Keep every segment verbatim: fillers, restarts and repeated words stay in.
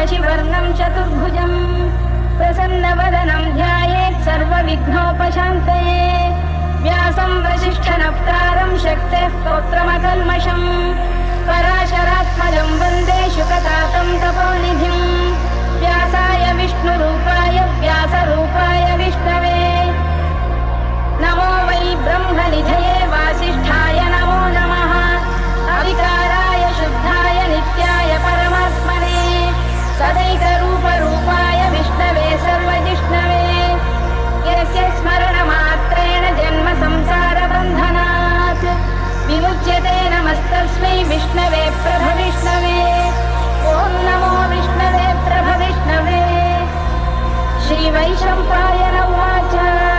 शशिवर्णं चतुर्भुजं प्रसन्नवदनं ध्यायेत् सर्वविघ्नोपशान्तये व्यासं वसिष्ठनप्तारं शक्तेः पौत्रमकल्मषम् पराशरात्मजं वन्दे शुकतातं तपोनिधिं व्यासाय विष्णुरूपाय व्यासरूपाय विष्णवे नमो वै ब्रह्मनिधये वासिष्ठाय नमो नमः अविकाराय शुद्धाय नित्याय परमात्मने सदैकरूपरूपाय विष्णवे सर्वजिष्णवे यस्य स्मरणमात्रेण जन्म संसारबन्धनात् विमुच्यते नमस्तस्मै विष्णवे प्रभविष्णवे ॐ नमो विष्णवे प्रभविष्णवे श्रीवैशम्पायन उवाच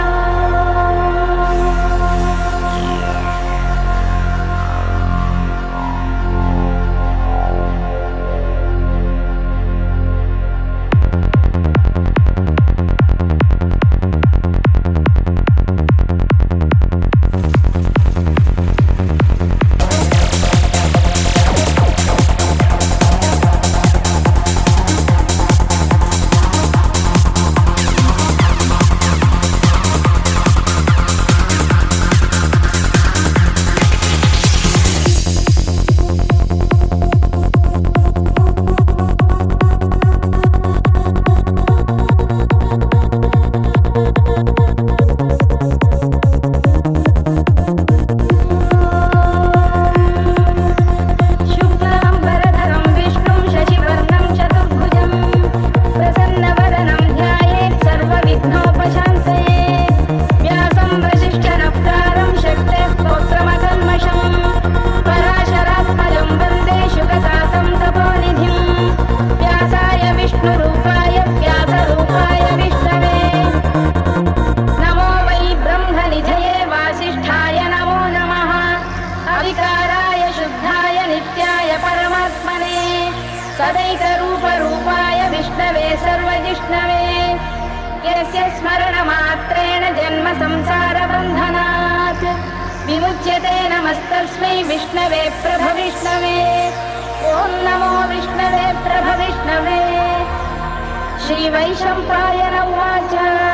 सदैकरूपरूपाय विष्णवे सर्वजिष्णवे यस्य स्मरणमात्रेण जन्म संसारबन्धनात् विमुच्यते नमस्तस्मै विष्णवे प्रभविष्णवे ॐ नमो विष्णवे प्रभविष्णवे श्रीवैशम्पायन उवाच